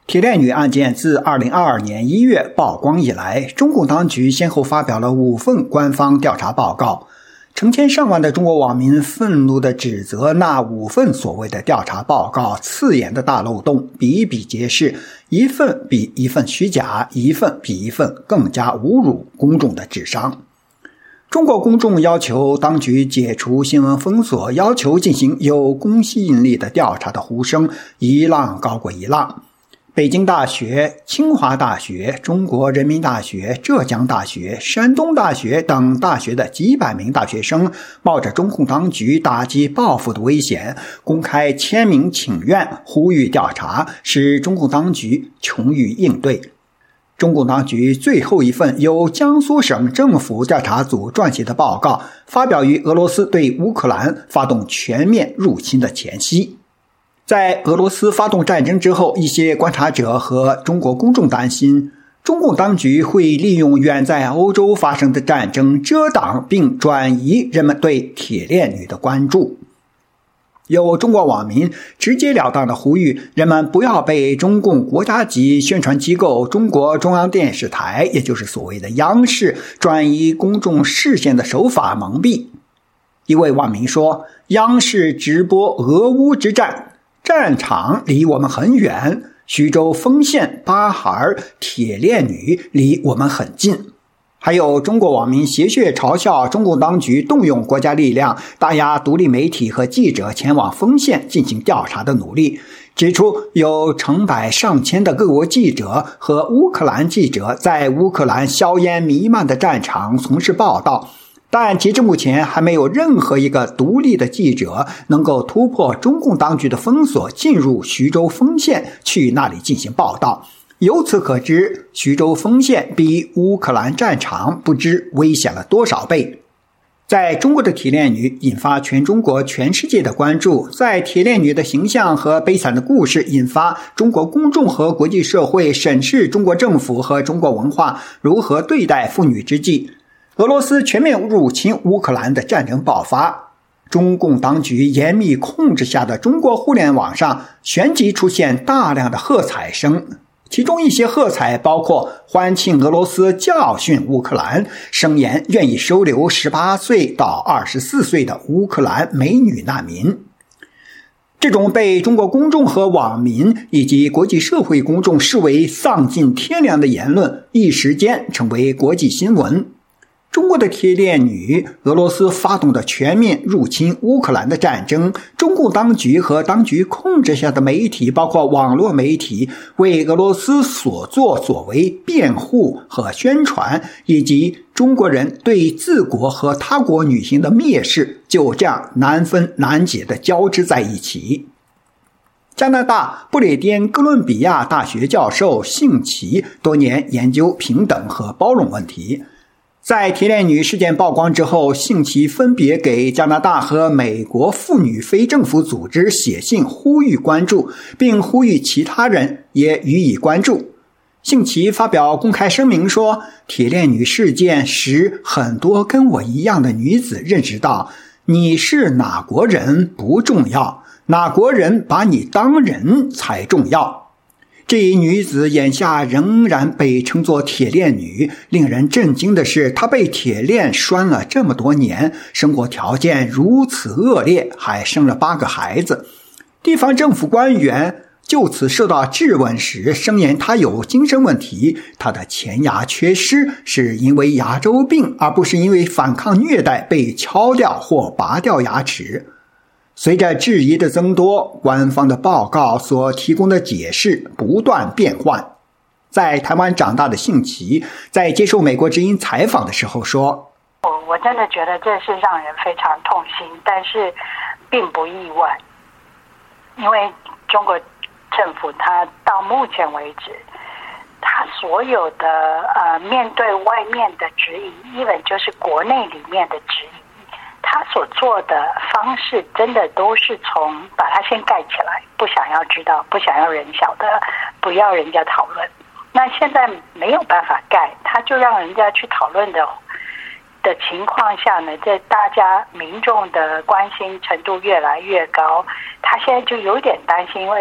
铁链女案件自2022年1月曝光以来，中共当局先后发表了5份官方调查报告。成千上万的中国网民愤怒地指责那5份所谓的调查报告刺眼的大漏洞比比皆是，一份比一份虚假，一份比一份更加侮辱公众的智商。中国公众要求当局解除新闻封锁，要求进行有公信力的调查的呼声一浪高过一浪。北京大学、清华大学、中国人民大学、浙江大学、山东大学等大学的几百名大学生冒着中共当局打击报复的危险，公开签名请愿，呼吁调查，使中共当局穷于应对。中共当局最后一份由江苏省政府调查组撰写的报告，发表于俄罗斯对乌克兰发动全面入侵的前夕。在俄罗斯发动战争之后，一些观察者和中国公众担心，中共当局会利用远在欧洲发生的战争遮挡并转移人们对铁链女的关注。有中国网民直截了当地呼吁人们不要被中共国家级宣传机构中国中央电视台，也就是所谓的央视，转移公众视线的手法蒙蔽。一位网民说，央视直播俄乌之战，战场离我们很远，徐州丰县八孩铁链女离我们很近。还有中国网民喋血嘲笑中共当局动用国家力量打压独立媒体和记者前往丰县进行调查的努力，指出有成百上千的各国记者和乌克兰记者在乌克兰硝烟弥漫的战场从事报道，但截至目前还没有任何一个独立的记者能够突破中共当局的封锁，进入徐州丰县去那里进行报道。由此可知，徐州丰县比乌克兰战场不知危险了多少倍。在中国的铁链女引发全中国全世界的关注，在铁链女的形象和悲惨的故事引发中国公众和国际社会审视中国政府和中国文化如何对待妇女之际，俄罗斯全面入侵乌克兰的战争爆发，中共当局严密控制下的中国互联网上旋即出现大量的喝彩声，其中一些喝彩包括欢庆俄罗斯教训乌克兰，声言愿意收留18岁到24岁的乌克兰美女难民。这种被中国公众和网民以及国际社会公众视为丧尽天良的言论，一时间成为国际新闻。中国的铁链女，俄罗斯发动的全面入侵乌克兰的战争，中共当局和当局控制下的媒体，包括网络媒体，为俄罗斯所作所为辩护和宣传，以及中国人对自国和他国女性的蔑视，就这样难分难解地交织在一起。加拿大不列颠哥伦比亚大学教授幸奇多年研究平等和包容问题。在铁链女事件曝光之后，幸奇分别给加拿大和美国妇女非政府组织写信呼吁关注，并呼吁其他人也予以关注。幸奇发表公开声明说，铁链女事件使很多跟我一样的女子认识到，你是哪国人不重要，哪国人把你当人才重要。这一女子眼下仍然被称作铁链女，令人震惊的是，她被铁链拴了这么多年，生活条件如此恶劣，还生了8个孩子。地方政府官员就此受到质问时声言她有精神问题，她的前牙缺失是因为牙周病，而不是因为反抗虐待被敲掉或拔掉牙齿。随着质疑的增多，官方的报告所提供的解释不断变换。在台湾长大的幸奇在接受美国之音采访的时候说， 我真的觉得这是让人非常痛心，但是并不意外，因为中国政府它到目前为止，它所有的面对外面的质疑，even就是国内里面的质疑，他所做的方式真的都是从把它先盖起来，不想要知道，不想要人晓得，不要人家讨论。那现在没有办法盖，他就让人家去讨论的情况下呢，在大家民众的关心程度越来越高，他现在就有点担心，因为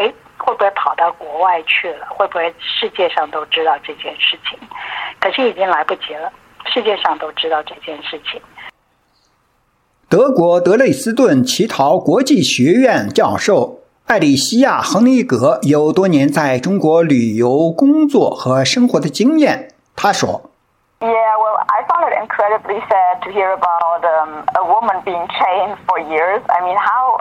会不会跑到国外去了？会不会世界上都知道这件事情？可是已经来不及了，世界上都知道这件事情。 德国德累斯顿乞讨国际学院教授艾里西亚·亨尼格有多年在中国旅游、工作和生活的经验。他说 ：“Yeah, well, I found it incredibly sad to hear about a woman being chained for years. I mean,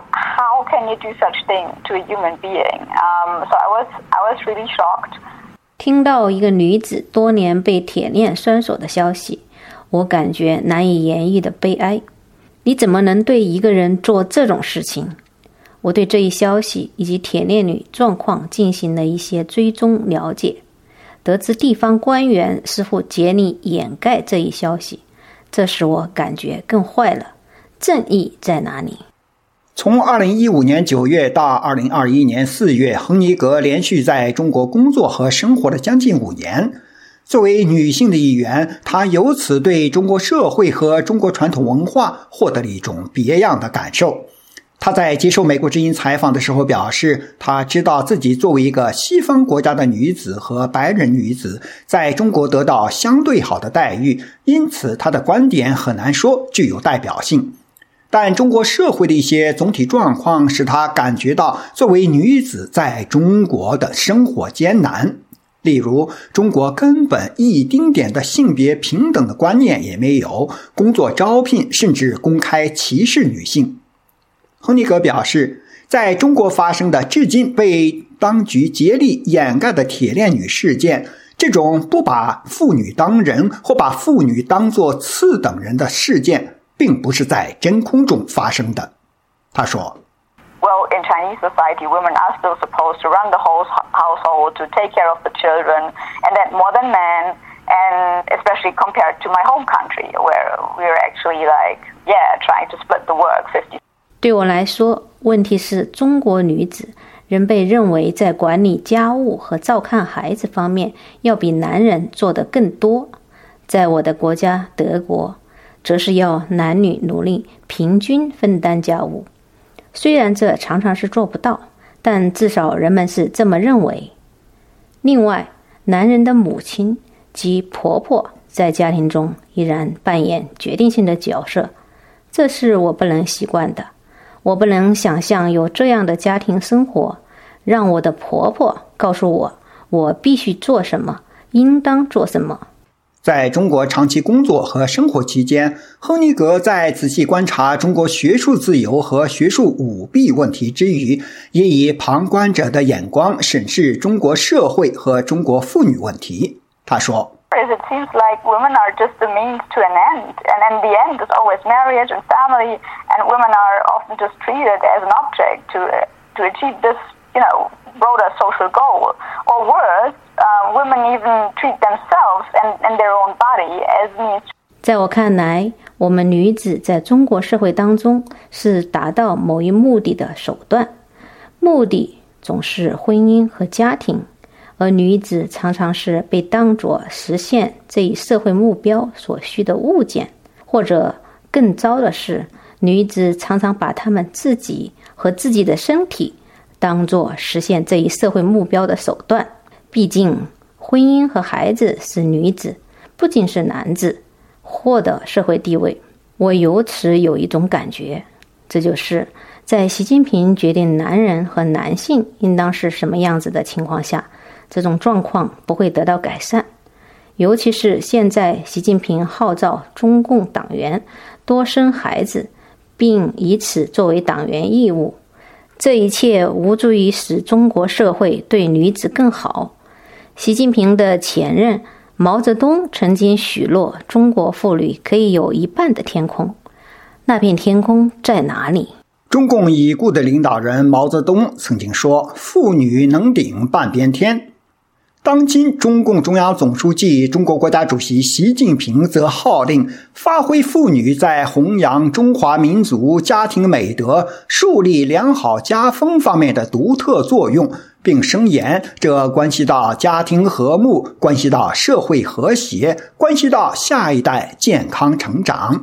how can you do such thing to a human being? So I was really shocked.” 听到一个女子多年被铁链拴锁的消息，我感觉难以言喻的悲哀。你怎么能对一个人做这种事情？我对这一消息以及铁链女状况进行了一些追踪了解，得知地方官员似乎竭力掩盖这一消息，这使我感觉更坏了。正义在哪里？ 从2015年9月到2021年4月，亨尼格连续在中国工作和生活了将近5年。作为女性的一员，她由此对中国社会和中国传统文化获得了一种别样的感受。她在接受美国之音采访的时候表示，她知道自己作为一个西方国家的女子和白人女子，在中国得到相对好的待遇，因此她的观点很难说具有代表性。但中国社会的一些总体状况使她感觉到作为女子在中国的生活艰难。例如，中国根本一丁点的性别平等的观念也没有，工作招聘甚至公开歧视女性。亨尼格表示，在中国发生的至今被当局竭力掩盖的铁链女事件，这种不把妇女当人或把妇女当作次等人的事件，并不是在真空中发生的。他说 ，Well, in Chinese society, women are still supposed to run the whole household, to take care of the children, and that more than men, and especially compared to my home country, where we're actually trying to split the work 50. 对我来说，问题是中国女子仍被认为在管理家务和照看孩子方面要比男人做得更多。在我的国家德国，则是要男女奴隶平均分担家务。虽然这常常是做不到，但至少人们是这么认为。另外，男人的母亲及婆婆在家庭中依然扮演决定性的角色，这是我不能习惯的。我不能想象有这样的家庭生活，让我的婆婆告诉我，我必须做什么，应当做什么。 在中国长期工作和生活期间，亨尼格在仔细观察中国学术自由和学术舞弊问题之余，也以旁观者的眼光审视中国社会和中国妇女问题。他说 It seems like women are just the means to an end, and the end is always marriage and family, and women are often just treated as an object to achieve this, broader social goal. Or worse, women even treat themselves and their own body as means. 在我看来，我们女子在中国社会当中是达到某一目的的手段，目的总是婚姻和家庭。而女子常常是被当作实现这一社会目标所需的物件，或者更糟的是，女子常常把她们自己和自己的身体当作实现这一社会目标的手段。毕竟，婚姻和孩子使女子，不仅是男子，获得社会地位。我由此有一种感觉，这就是在习近平决定男人和男性应当是什么样子的情况下，这种状况不会得到改善。尤其是现在习近平号召中共党员多生孩子，并以此作为党员义务，这一切无助于使中国社会对女子更好。习近平的前任毛泽东曾经许诺中国妇女可以有一半的天空，那片天空在哪里？ 中共已故的领导人毛泽东曾经说，妇女能顶半边天。当今中共中央总书记、中国国家主席习近平则号令发挥妇女在弘扬中华民族家庭美德、树立良好家风方面的独特作用，并声言这关系到家庭和睦，关系到社会和谐，关系到下一代健康成长。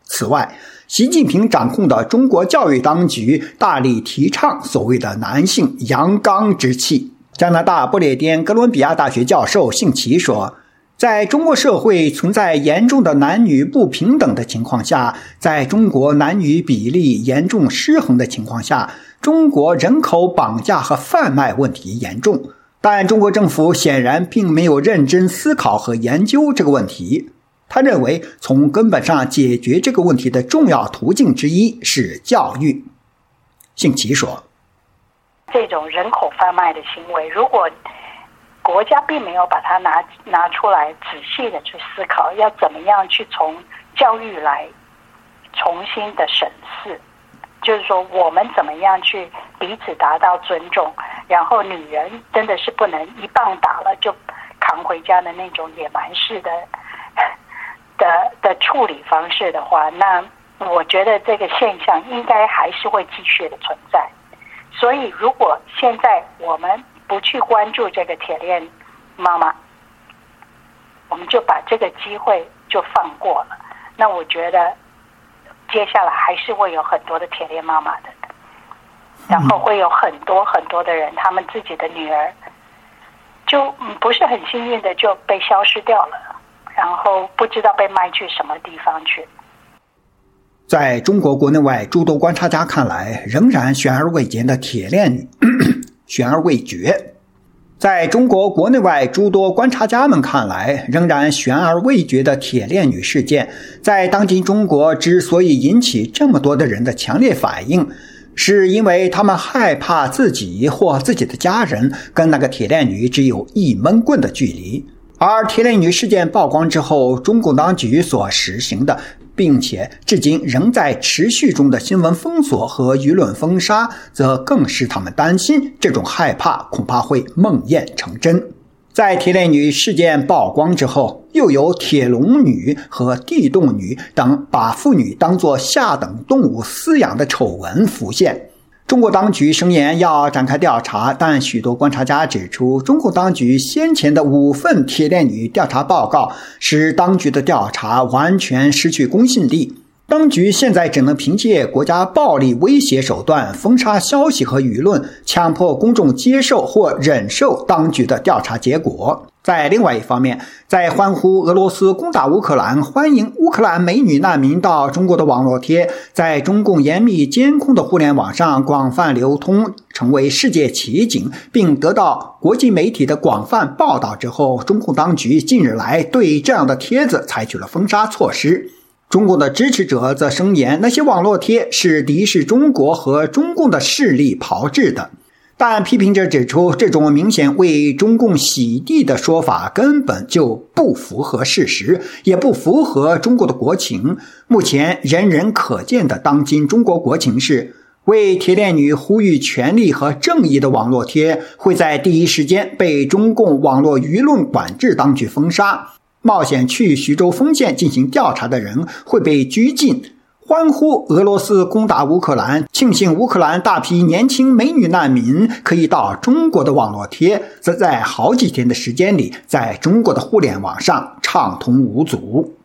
此外，习近平掌控的中国教育当局大力提倡所谓的男性阳刚之气。加拿大不列颠哥伦比亚大学教授幸奇说，在中国社会存在严重的男女不平等的情况下，在中国男女比例严重失衡的情况下，中国人口绑架和贩卖问题严重，但中国政府显然并没有认真思考和研究这个问题。他认为，从根本上解决这个问题的重要途径之一是教育。幸奇说， 这种人口贩卖的行为，如果国家并没有把它拿出来仔细的去思考，要怎么样去从教育来重新的审视，就是说我们怎么样去彼此达到尊重，然后女人真的是不能一棒打了就扛回家的那种野蛮式的处理方式的话，那我觉得这个现象应该还是会继续的存在。所以如果现在我们不去关注这个铁链妈妈，我们就把这个机会就放过了，那我觉得接下来还是会有很多的铁链妈妈的，然后会有很多很多的人，他们自己的女儿就不是很幸运的就被消失掉了，然后不知道被卖去什么地方去。 在中国国内外诸多观察家看来，仍然悬而未决的铁链女悬而未决。在中国国内外诸多观察家们看来，仍然悬而未决的铁链女事件，在当今中国之所以引起这么多的人的强烈反应，是因为他们害怕自己或自己的家人跟那个铁链女只有一闷棍的距离。而铁链女事件曝光之后，中共当局所实行的并且至今仍在持续中的新闻封锁和舆论封杀，则更使他们担心这种害怕恐怕会梦魇成真。在铁链女事件曝光之后，又有铁笼女和地洞女等把妇女当作下等动物饲养的丑闻浮现。中国当局声言要展开调查，但许多观察家指出，中国当局先前的5份铁链女调查报告使当局的调查完全失去公信力。当局现在只能凭借国家暴力威胁手段封杀消息和舆论，强迫公众接受或忍受当局的调查结果。在另外一方面，在欢呼俄罗斯攻打乌克兰、欢迎乌克兰美女难民到中国的网络贴，在中共严密监控的互联网上广泛流通，成为世界奇景，并得到国际媒体的广泛报道之后，中共当局近日来对这样的帖子采取了封杀措施。中共的支持者则声言，那些网络贴是敌视中国和中共的势力炮制的。但批评者指出，这种明显为中共洗地的说法根本就不符合事实，也不符合中国的国情。目前人人可见的当今中国国情是，为铁链女呼吁权利和正义的网络贴会在第一时间被中共网络舆论管制当局封杀，冒险去徐州丰县进行调查的人会被拘禁。欢呼俄罗斯攻打乌克兰，庆幸乌克兰大批年轻美女难民可以到中国的网络贴，则在好几天的时间里，在中国的互联网上畅通无阻。